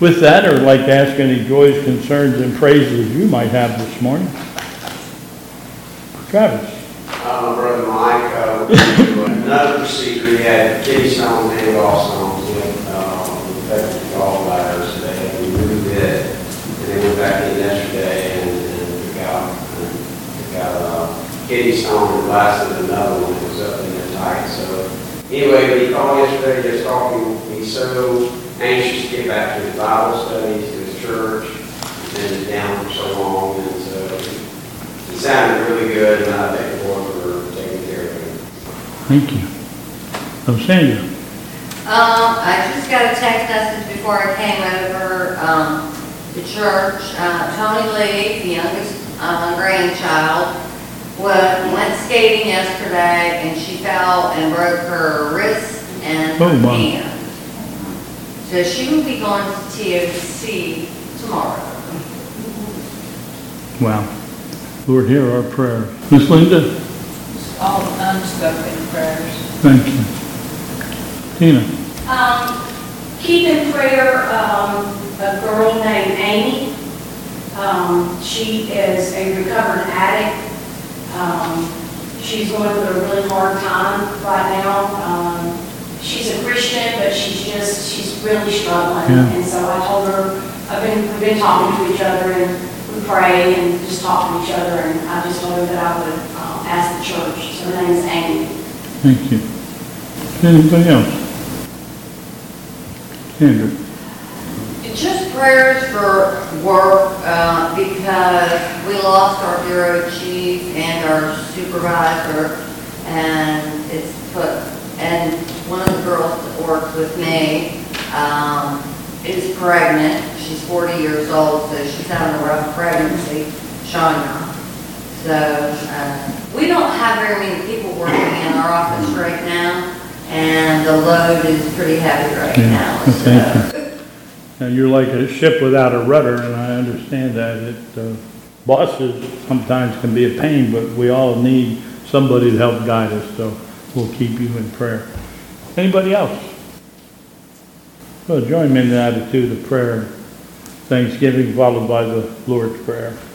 With that, I'd like to ask any joys, concerns, and praises you might have this morning. Travis. Brother Mike, another procedure, he had kidney stones and gallstones with infected gallbladders. They had removed it, and they went back in yesterday and took out a kidney stone and blasted another one that was up in there tight. So anyway, he called yesterday just talking. He's so anxious to get back to his Bible studies, to his church. He's been down for so long, and so he sounded really good, and I thank the Lord for taking care of him. Thank you. Oh, Sandra. I just got a text message before I came over to church. Tony Lee, the youngest grandchild, went skating yesterday, and she fell and broke her wrist and her hand. So she will be going to TOC tomorrow. Wow. Lord, hear our prayer. Miss Linda? All unspoken prayers. Thank you. Tina? Keep in prayer a girl named Amy. She is a recovered addict. She's going through a really hard time right now. She's a Christian, but she's really struggling. Yeah. And so I told her, we've been talking to each other, and we pray and just talk to each other, and I just told her that I would ask the church. So her name is Amy. Thank you. Anybody else? Sandra? Just prayers for work because we lost our bureau chief and our supervisor, and and one of the girls that works with me is pregnant. She's 40 years old, so she's having a rough pregnancy, Shania. So we don't have very many people working in our office right now, and the load is pretty heavy right now. Thank you. Now, you're like a ship without a rudder, and I understand that. Bosses sometimes can be a pain, but we all need somebody to help guide us, so we'll keep you in prayer. Anybody else? Well, join me in the attitude of prayer, thanksgiving, followed by the Lord's Prayer.